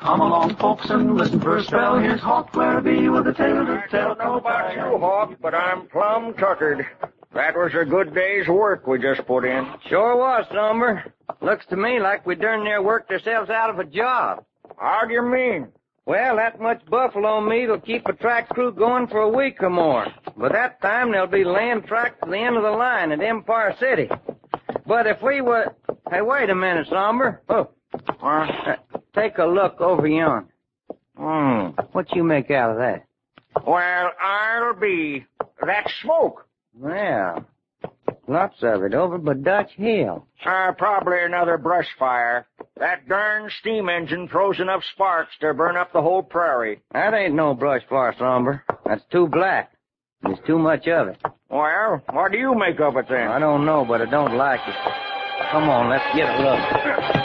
Come along, folks, and listen for a spell. Here's Hawk Larrabee with a tale to tell. I don't know about you, Hawk, but I'm plumb tuckered. That was a good day's work we just put in. Sure was, Somber. Looks to me like we darn near worked ourselves out of a job. How do you mean? Well, that much buffalo meat will keep a track crew going for a week or more. By that time, they'll be laying track to the end of the line at Empire City. But if we were... Hey, wait a minute, Somber. Oh, take a look over yonder. What you make out of that? Well, I'll be... That's smoke. Well, lots of it over by Dutch Hill. Probably another brush fire. That darn steam engine throws enough sparks to burn up the whole prairie. That ain't no brush fire, Somber. That's too black. There's too much of it. Well, what do you make of it, then? I don't know, but I don't like it. Come on, let's get a look.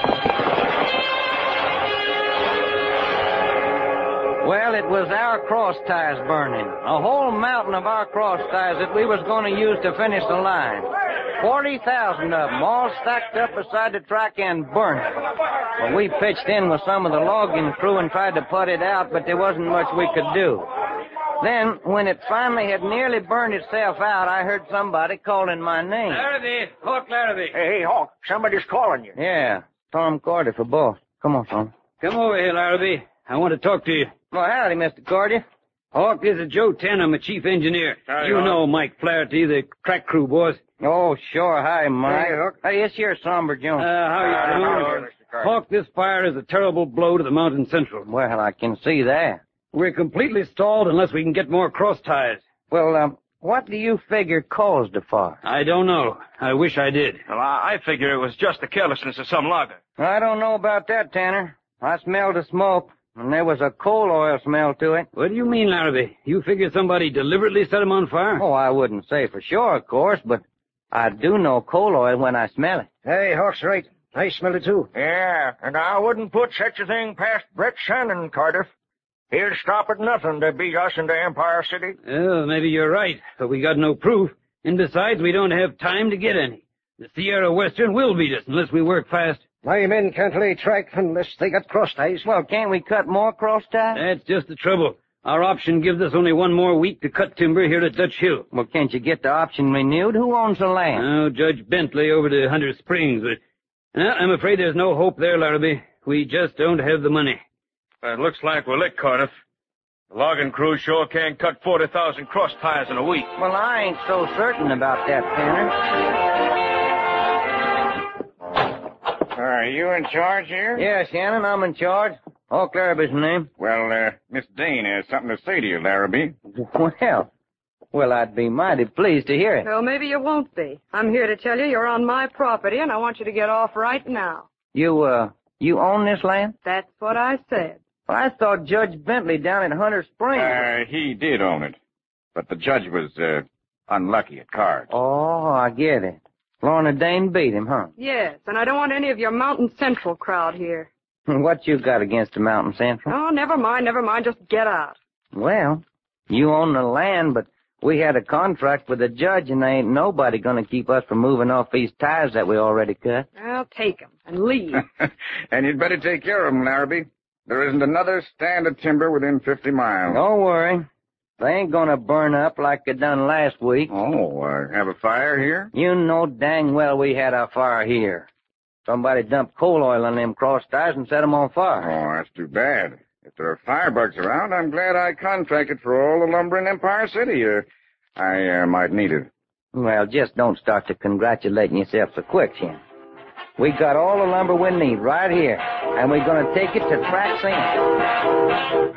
Well, it was our cross ties burning. A whole mountain of our cross ties that we was going to use to finish the line. 40,000 of them, all stacked up beside the track and burning. Well, we pitched in with some of the logging crew and tried to put it out, but there wasn't much we could do. Then, when it finally had nearly burned itself out, I heard somebody calling my name. Larrabee, Hawk Larrabee. Hey, Hawk, somebody's calling you. Yeah, Tom Carter for boss. Come on, Tom. Come over here, Larrabee. I want to talk to you. Well, howdy, Mr. Carter. Hawk, this is Joe Tanner, my chief engineer. Howdy, you Hawk. know Mike Flaherty, the track crew boss. Oh, sure. Hi, Mike. Hey, Hawk. Hey, it's your Somber Jones. How you doing? Mr. Carter. Hawk, this fire is a terrible blow to the Mountain Central. Well, I can see that. We're completely stalled unless we can get more cross ties. Well, what do you figure caused the fire? I don't know. I wish I did. Well, I figure it was just the carelessness of some logger. I don't know about that, Tanner. I smelled the smoke, and there was a coal oil smell to it. What do you mean, Larrabee? You figure somebody deliberately set him on fire? Oh, I wouldn't say for sure, of course, but I do know coal oil when I smell it. Hey, Hawk's right. I smell it, too. Yeah, and I wouldn't put such a thing past Brett Shannon, Cardiff. He'll stop at nothing to beat us into Empire City. Well, maybe you're right, but we got no proof. And besides, we don't have time to get any. The Sierra Western will beat us unless we work fast. My men can't lay track unless they got cross ties. Well, can't we cut more cross ties? That's just the trouble. Our option gives us only one more week to cut timber here at Dutch Hill. Well, can't you get the option renewed? Who owns the land? Oh, Judge Bentley over to Hunter Springs, but I'm afraid there's no hope there, Larrabee. We just don't have the money. It looks like we're licked, Cardiff. The logging crew sure can't cut 40,000 cross ties in a week. Well, I ain't so certain about that, Tanner. Are you in charge here? Yeah, Shannon, I'm in charge. Hawk Larrabee's name. Well, Miss Dane has something to say to you, Larrabee. Well, I'd be mighty pleased to hear it. Well, maybe you won't be. I'm here to tell you you're on my property, and I want you to get off right now. You own this land? That's what I said. Well, I thought Judge Bentley down at Hunter Springs. He did own it. But the judge was, unlucky at cards. Oh, I get it. Lorna Dane beat him, huh? Yes, and I don't want any of your Mountain Central crowd here. What you got against the Mountain Central? Oh, never mind. Just get out. Well, you own the land, but we had a contract with the judge, and there ain't nobody gonna keep us from moving off these ties that we already cut. Well, take 'em and leave. And you'd better take care of 'em, Larrabee. There isn't another stand of timber within 50 miles. Don't worry. They ain't gonna burn up like they done last week. Oh, have a fire here? You know dang well we had our fire here. Somebody dumped coal oil on them cross ties and set 'em on fire. Oh, that's too bad. If there are firebugs around, I'm glad I contracted for all the lumber in Empire City. I might need it. Well, just don't start to congratulating yourself so quick, Shannon. We got all the lumber we need right here, and we're gonna take it to Track's End.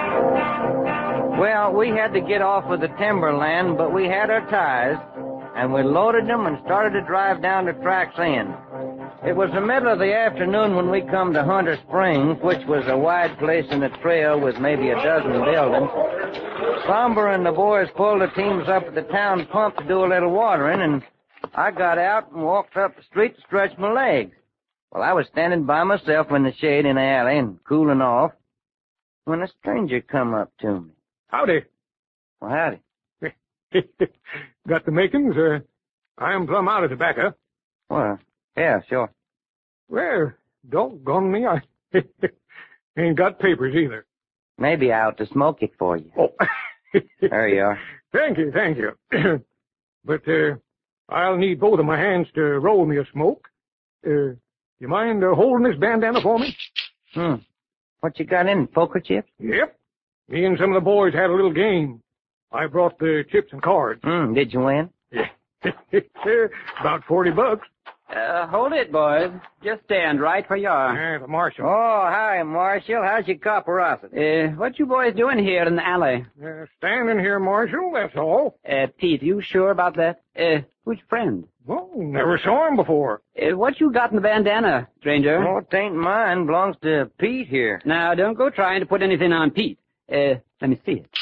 Well, we had to get off of the timberland, but we had our ties, and we loaded them and started to drive down to Track's End. It was the middle of the afternoon when we come to Hunter Springs, which was a wide place in the trail with maybe a dozen buildings. Somber and the boys pulled the teams up at the town pump to do a little watering, and I got out and walked up the street to stretch my legs. Well, I was standing by myself in the shade in the alley and cooling off when a stranger come up to me. Howdy. Well, howdy. Got the makings? I am plumb out of tobacco. Well, yeah, sure. Well, doggone me, Ain't got papers either. Maybe I ought to smoke it for you. Oh. There you are. Thank you. But, I'll need both of my hands to roll me a smoke. You mind holding this bandana for me? What you got in, poker chips? Yep. Me and some of the boys had a little game. I brought the chips and cards. Did you win? About $40. Hold it, boys. Just stand right where you are. The marshal. Oh, hi, Marshal. How's your copperosity? What you boys doing here in the alley? Standing here, Marshal, that's all. Pete, you sure about that? Who's your friend? Well, never saw him before. What you got in the bandana, stranger? Oh, it ain't mine. Belongs to Pete here. Now, don't go trying to put anything on Pete. Let me see it.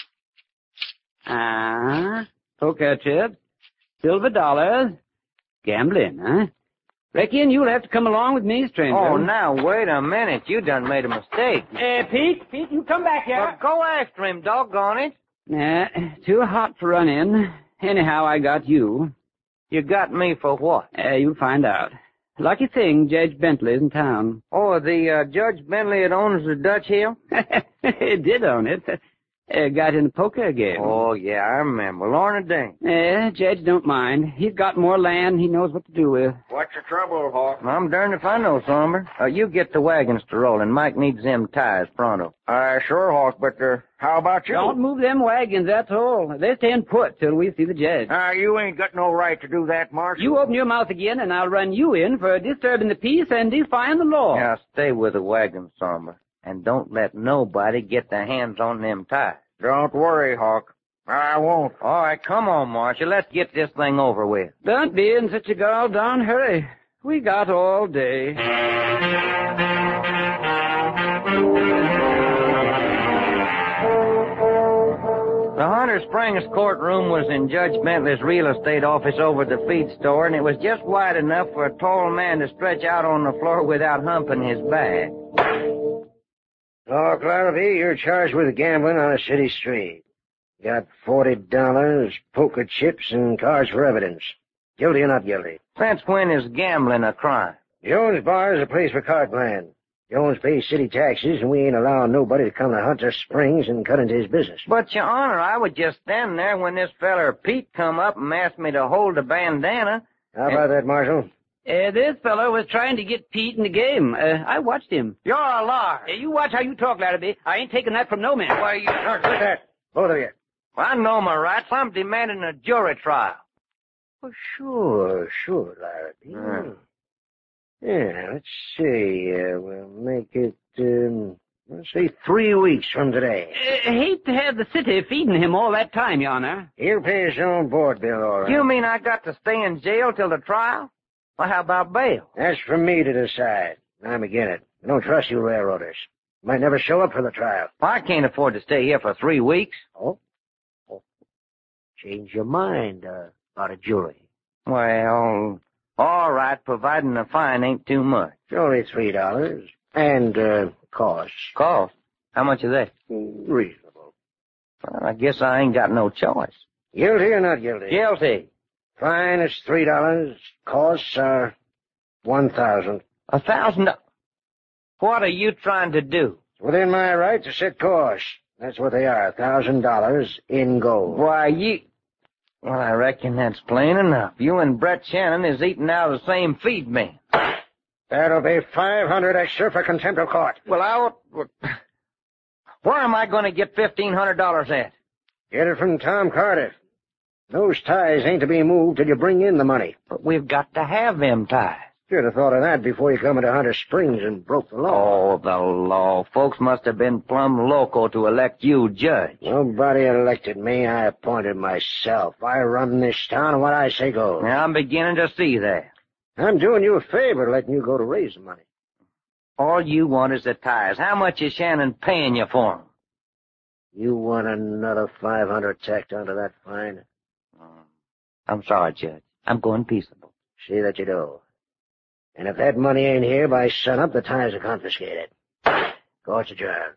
Poker chips, silver dollars, gambling, huh? Reckon you'll have to come along with me, stranger. Oh, now, wait a minute. You done made a mistake. Pete, you come back here. Well, go after him, doggone it. Nah, too hot for running. Anyhow, I got you. You got me for what? You'll find out. Lucky thing Judge Bentley's in town. Oh, the Judge Bentley that owns the Dutch Hill? He did own it. Got in a poker game. Oh, yeah, I remember. Lorna Dane. Judge don't mind. He's got more land he knows what to do with. What's your trouble, Hawk? I'm darned if I know, Somber. You get the wagons to rolling. Mike needs them ties pronto. Sure, Hawk, but how about you? Don't move them wagons, that's all. They're staying put till we see the judge. You ain't got no right to do that, Marshal. You open your mouth again, and I'll run you in for disturbing the peace and defying the law. Now, stay with the wagons, Somber. And don't let nobody get their hands on them ties. Don't worry, Hawk. I won't. All right, come on, Marshal. Let's get this thing over with. Don't be in such a gall-darn hurry. We got all day. The Hunter Springs courtroom was in Judge Bentley's real estate office over the feed store, and it was just wide enough for a tall man to stretch out on the floor without humping his bag. Oh, Clarabee, you're charged with gambling on a city street. You got $40, poker chips, and cards for evidence. Guilty or not guilty? Since when is gambling a crime? Jones Bar is a place for card playing. Jones pays city taxes, and we ain't allowing nobody to come to Hunter Springs and cut into his business. But, Your Honor, I was just standing there when this feller Pete come up and asked me to hold the bandana. How about that, Marshal? This fellow was trying to get Pete in the game. I watched him. You're a liar. You watch how you talk, Larrabee. I ain't taking that from no man. Why, you... Quit that, both of you. I know my rights. I'm demanding a jury trial. Well, sure, Larrabee. Yeah, let's see. We'll make it, let's say 3 weeks from today. Hate to have the city feeding him all that time, Your Honor. He'll pay his own board bill, all right. You mean I got to stay in jail till the trial? Well, how about bail? That's for me to decide. I'm again it. I don't trust you railroaders. Might never show up for the trial. Well, I can't afford to stay here for 3 weeks. Oh. Change your mind, about a jury. Well, all right, providing the fine ain't too much. It's only $3. And, costs. Cost? How much is that? Reasonable. Well, I guess I ain't got no choice. Guilty or not guilty? Guilty. Fine is $3. Costs are $1,000. $1,000? What are you trying to do? It's within my right to set costs. That's what they are, $1,000 in gold. Why, Well, I reckon that's plain enough. You and Brett Shannon is eating out of the same feed man. That'll be $500 extra for contempt of court. Well, where am I going to get $1,500 at? Get it from Tom Cardiff. Those ties ain't to be moved till you bring in the money. But we've got to have them ties. Should have thought of that before you come into Hunter Springs and broke the law. Oh, the law. Folks must have been plumb loco to elect you judge. Nobody elected me. I appointed myself. I run this town, and what I say goes. Now, I'm beginning to see that. I'm doing you a favor letting you go to raise the money. All you want is the ties. How much is Shannon paying you for them? You want another $500 tacked onto that fine? I'm sorry, Judge. I'm going peaceable. See that you do. And if that money ain't here by sunup, the ties are confiscated. Court's adjourned.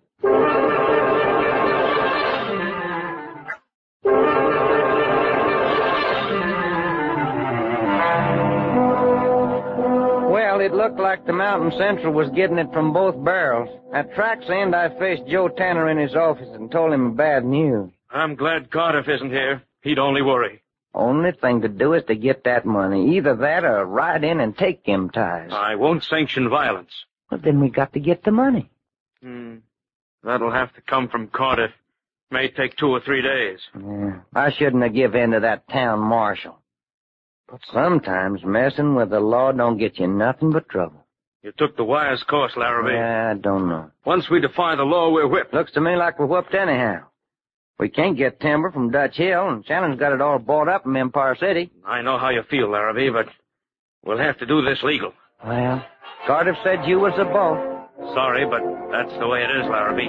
Well, it looked like the Mountain Central was getting it from both barrels. At Track's End, I faced Joe Tanner in his office and told him bad news. I'm glad Cardiff isn't here. He'd only worry. Only thing to do is to get that money. Either that or ride in and take them ties. I won't sanction violence. Well, then we got to get the money. That'll have to come from Cardiff. May take 2 or 3 days. Yeah, I shouldn't have give in to that town marshal. But sometimes messing with the law don't get you nothing but trouble. You took the wise course, Larrabee. Yeah, I don't know. Once we defy the law, we're whipped. Looks to me like we're whooped anyhow. We can't get timber from Dutch Hill, and Shannon's got it all bought up in Empire City. I know how you feel, Larrabee, but we'll have to do this legal. Well, Cardiff said you was the boss. Sorry, but that's the way it is, Larrabee.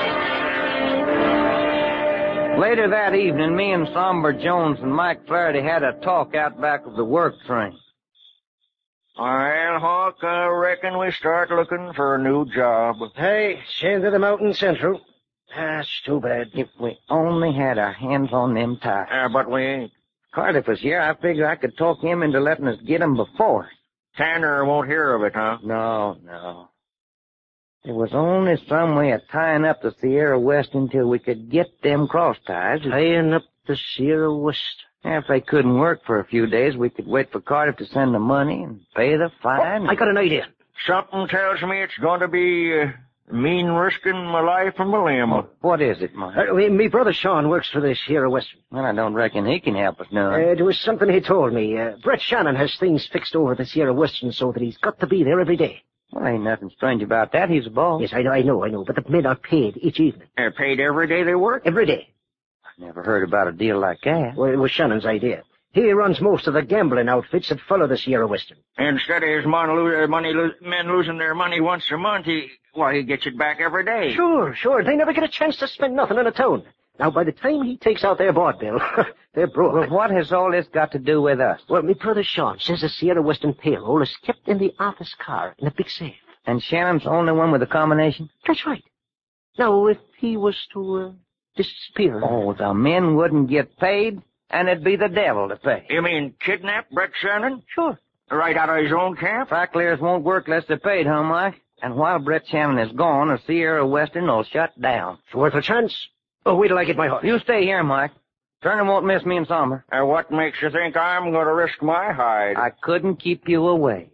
Later that evening, me and Somber Jones and Mike Flaherty had a talk out back of the work train. Well, Hawk, I reckon we start looking for a new job. Hey, send to the Mountain Central. That's too bad. If we only had our hands on them ties. But we ain't. Cardiff was here. I figured I could talk him into letting us get 'em before. Tanner won't hear of it, huh? No. There was only some way of tying up the Sierra West until we could get them cross ties. Tying up the Sierra West. If they couldn't work for a few days, we could wait for Cardiff to send the money and pay the fine. I got an idea. Something tells me it's going to be mean risking my life and my limb. What is it, Mike? Me brother Sean works for the Sierra Western. Well, I don't reckon he can help us none. There was something he told me. Brett Shannon has things fixed over the Sierra Western so that he's got to be there every day. Well, ain't nothing strange about that. He's a boss. Yes, I know. But the men are paid each evening. They're paid every day they work? Every day. I never heard about a deal like that. Well, it was Shannon's idea. He runs most of the gambling outfits that follow the Sierra Western. Instead of his men losing their money once a month, he gets it back every day. Sure. They never get a chance to spend nothing in a town. Now, by the time he takes out their board bill, they're broke. Well, what has all this got to do with us? Well, me brother Sean says the Sierra Western payroll is kept in the office car in a big safe. And Shannon's the only one with a combination? That's right. Now, if he was to disappear... Oh, the men wouldn't get paid, and it'd be the devil to pay. You mean kidnap Brett Shannon? Sure. Right out of his own camp? Track layers won't work unless they're paid, huh, Mike? And while Brett Shannon is gone, the Sierra Western will shut down. It's worth a chance. Oh, wait till I get my horse. You stay here, Mike. Turner won't miss me and Somber. What makes you think I'm going to risk my hide? I couldn't keep you away.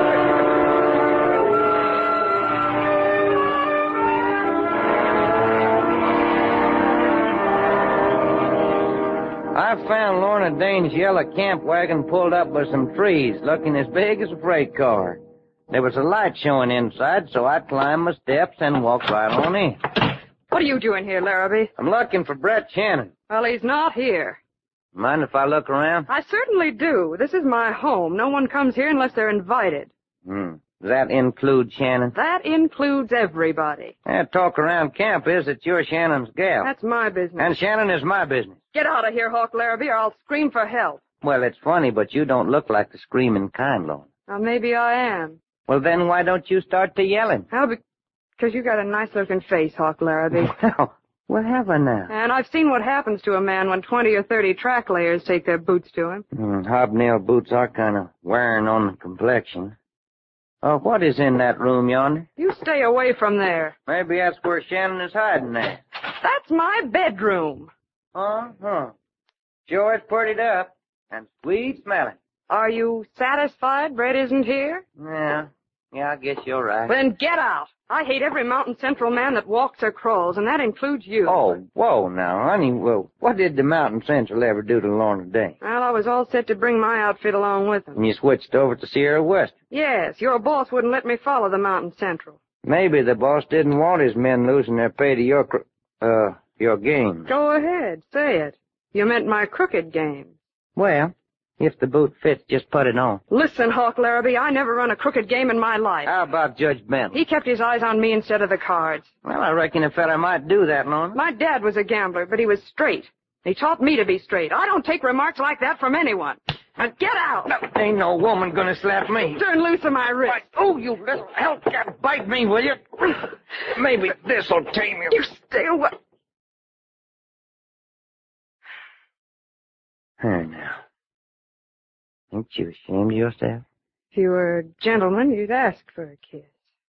I found Lorna Dane's yellow camp wagon pulled up by some trees, looking as big as a freight car. There was a light showing inside, so I climbed my steps and walked right on in. What are you doing here, Larrabee? I'm looking for Brett Shannon. Well, he's not here. Mind if I look around? I certainly do. This is my home. No one comes here unless they're invited. Does that include Shannon? That includes everybody. That talk around camp is that you're Shannon's gal. That's my business. And Shannon is my business. Get out of here, Hawk Larrabee, or I'll scream for help. Well, it's funny, but you don't look like the screaming kind, Lorna. Now, maybe I am. Well, then why don't you start to yelling? How? Because you got a nice-looking face, Hawk Larrabee. Well, what have I now? And I've seen what happens to a man when 20 or 30 track layers take their boots to him. Hobnail boots are kind of wearing on the complexion. Oh, what is in that room yonder? You stay away from there. Maybe that's where Shannon is hiding there. That's my bedroom. Sure it's prettied up and sweet smelling. Are you satisfied Brett isn't here? Yeah, I guess you're right. Then get out. I hate every Mountain Central man that walks or crawls, and that includes you. Oh, whoa now, honey. Well, what did the Mountain Central ever do to Lorna Dane? Well, I was all set to bring my outfit along with them. And you switched over to Sierra Western? Yes, your boss wouldn't let me follow the Mountain Central. Maybe the boss didn't want his men losing their pay to your game. Go ahead, say it. You meant my crooked game. Well, if the boot fits, just put it on. Listen, Hawk Larrabee, I never run a crooked game in my life. How about Judge Bentley? He kept his eyes on me instead of the cards. Well, I reckon a fella might do that, Lorna. My dad was a gambler, but he was straight. He taught me to be straight. I don't take remarks like that from anyone. Now get out! No, ain't no woman gonna slap me. Turn loose of my wrist. Oh, you little hellcat, bite me, will you? Maybe this'll tame you. You stay away. Here now. Ain't you ashamed of yourself? If you were a gentleman, you'd ask for a kiss.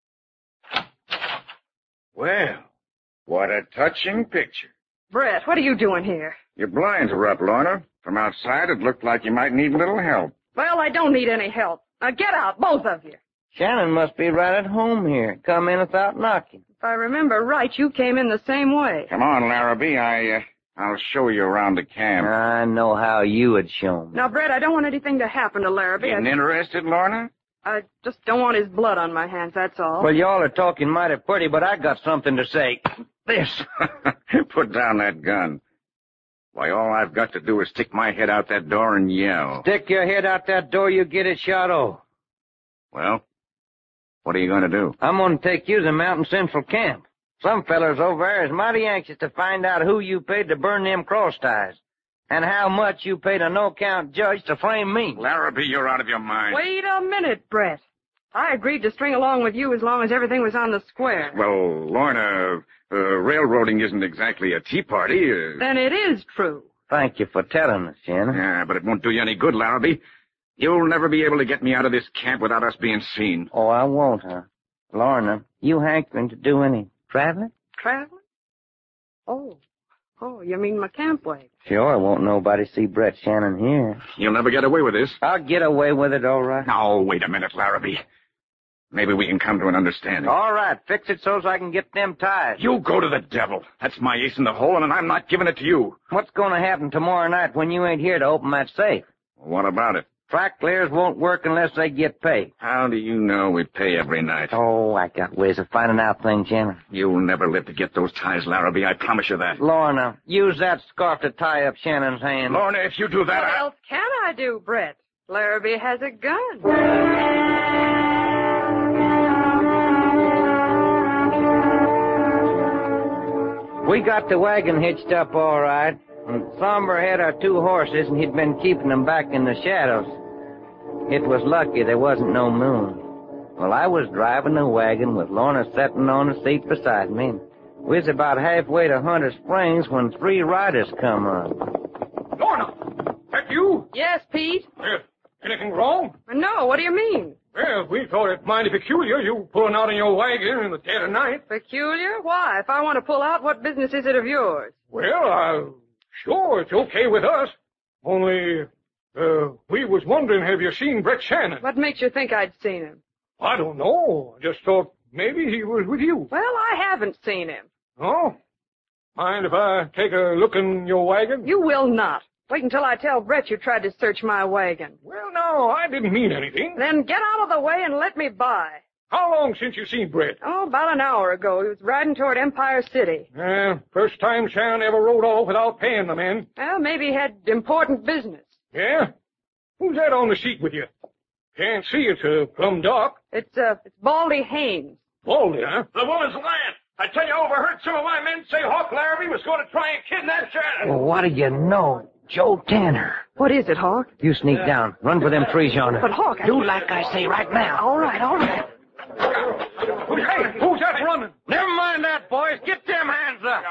Well, what a touching picture. Brett, what are you doing here? Your blinds were up, Lorna. From outside, it looked like you might need a little help. Well, I don't need any help. Now get out, both of you. Shannon must be right at home here. Come in without knocking. If I remember right, you came in the same way. Come on, Larrabee. I'll show you around the camp. I know how you would show me. Now, Brett, I don't want anything to happen to Larrabee. Getting interested, Lorna? I just don't want his blood on my hands, that's all. Well, y'all are talking mighty pretty, but I got something to say. This. Put down that gun. Why, all I've got to do is stick my head out that door and yell. Stick your head out that door, you get it shot off. Well, what are you going to do? I'm going to take you to the Mountain Central camp. Some fellers over there is mighty anxious to find out who you paid to burn them cross ties, and how much you paid a no-count judge to frame me. Larrabee, you're out of your mind. Wait a minute, Brett. I agreed to string along with you as long as everything was on the square. Well, Lorna, railroading isn't exactly a tea party. Then it is true. Thank you for telling us, Shannon. Yeah, but it won't do you any good, Larrabee. You'll never be able to get me out of this camp without us being seen. Oh, I won't, huh? Lorna, you hankering to do any traveling? Traveling? Oh, you mean my camp wagon? Sure, won't nobody see Brett Shannon here. You'll never get away with this. I'll get away with it, all right. Now, wait a minute, Larrabee. Maybe we can come to an understanding. All right, fix it so's I can get them ties. You go to the devil. That's my ace in the hole, and I'm not giving it to you. What's going to happen tomorrow night when you ain't here to open that safe? What about it? Track clears won't work unless they get paid. How do you know we pay every night? Oh, I got ways of finding out things, Shannon. You'll never live to get those ties, Larrabee. I promise you that. Lorna, use that scarf to tie up Shannon's hand. Lorna, if you do that, What else can I do, Brett? Larrabee has a gun. We got the wagon hitched up all right, and Somber had our 2 horses, and he'd been keeping them back in the shadows. It was lucky there wasn't no moon. Well, I was driving the wagon with Lorna sitting on the seat beside me, and we was about halfway to Hunter Springs when 3 riders come up. Lorna, that you? Yes, Pete? Anything wrong? No, what do you mean? Well, we thought it mighty peculiar, you pulling out in your wagon in the dead of night. Peculiar? Why? If I want to pull out, what business is it of yours? Well, sure, it's okay with us. Only, we was wondering, have you seen Brett Shannon? What makes you think I'd seen him? I don't know. I just thought maybe he was with you. Well, I haven't seen him. Oh? Mind if I take a look in your wagon? You will not. Wait until I tell Brett you tried to search my wagon. Well, no, I didn't mean anything. Then get out of the way and let me by. How long since you seen Brett? Oh, about an hour ago. He was riding toward Empire City. First time Shannon ever rode off without paying the men. Well, maybe he had important business. Yeah? Who's that on the seat with you? Can't see, it's plumb dark. It's Baldy Haynes. Baldy, huh? The woman's lying. I tell you, I overheard some of my men say Hawk Larrabee was going to try and kidnap Shannon. Well, what do you know? Joe Tanner. What is it, Hawk? You sneak down. Run for them trees yonder. But, Hawk, Do like I say right now. All right. Hey, who's that running? Never mind that, boys. Get them hands up.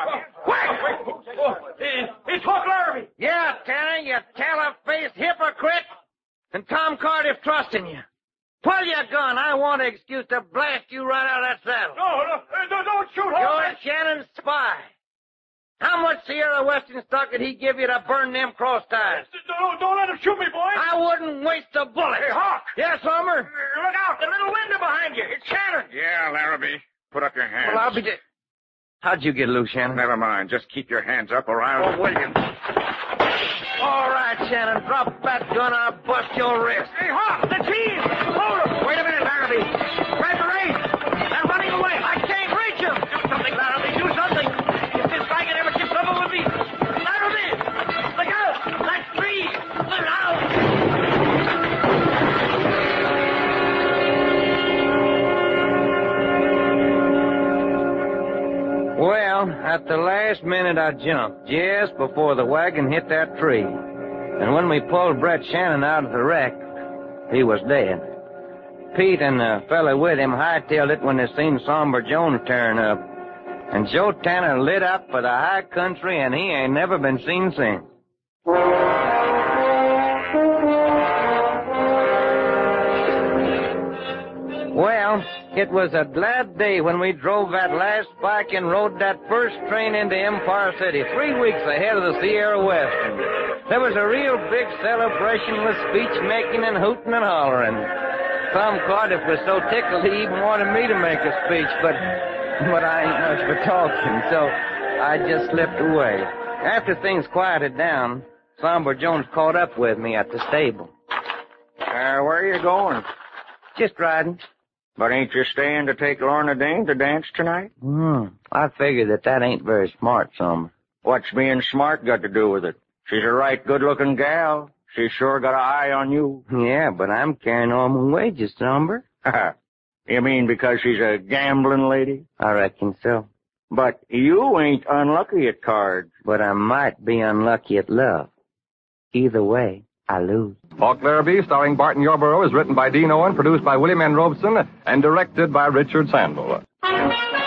It's Hawk Larrabee. Yeah, Tanner, you tailor-faced hypocrite. And Tom Cardiff trusting you. Pull your gun. I want an excuse to blast you right out of that saddle. No, don't shoot, Hawk. You're Shannon's spy. How much Sierra Western stock did he give you to burn them cross ties? Don't let him shoot me, boy. I wouldn't waste a bullet. Hey, Hawk. Yes, Homer? Look out. The little window behind you. It's Shannon. Yeah, Larrabee. Put up your hands. Well, I'll be dead. How'd you get loose, Shannon? Never mind. Just keep your hands up or I'll... Oh, William. All right, Shannon. Drop that gun. I'll bust your wrist. Hey, Hawk, the team. Hold him. Wait a minute, Larrabee. Grab the reins. They're running away. I can't reach them. Do something, Larrabee. Do something. If this wagon ever gets trouble with me. Larrabee. Look out. That's me. Look out. Well, at the last minute I jumped, just before the wagon hit that tree. And when we pulled Brett Shannon out of the wreck, he was dead. Pete and the fella with him hightailed it when they seen Somber Jones turn up. And Joe Tanner lit up for the high country, and he ain't never been seen since. It was a glad day when we drove that last spike and rode that first train into Empire City, 3 weeks ahead of the Sierra Western. There was a real big celebration with speech-making and hooting and hollering. Tom Cardiff was so tickled he even wanted me to make a speech, but I ain't much for talking, so I just slipped away. After things quieted down, Somber Jones caught up with me at the stable. Where are you going? Just riding. But ain't you staying to take Lorna Dane to dance tonight? I figure that ain't very smart, Somber. What's being smart got to do with it? She's a right good-looking gal. She's sure got an eye on you. Yeah, but I'm carrying all my wages, Somber. You mean because she's a gambling lady? I reckon so. But you ain't unlucky at cards. But I might be unlucky at love. Either way, I lose. Falk Larrabee, starring Barton Yarborough, is written by Dean Owen, produced by William N. Robeson, and directed by Richard Sandel.